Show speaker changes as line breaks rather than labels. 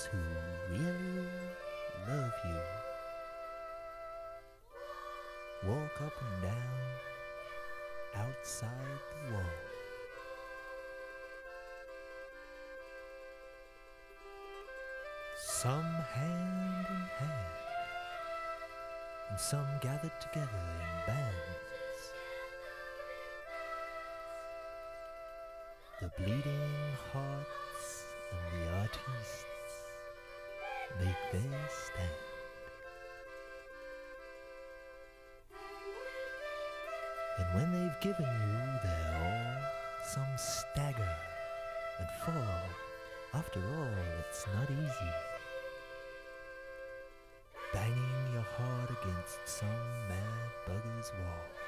those who really love you walk up and down outside the wall. Some hand in hand, and some gathered together in bands. The bleeding hearts and the artists make their stand. And when they've given you their all, some stagger and fall. After all, it's not easy, banging your heart against some mad bugger's wall.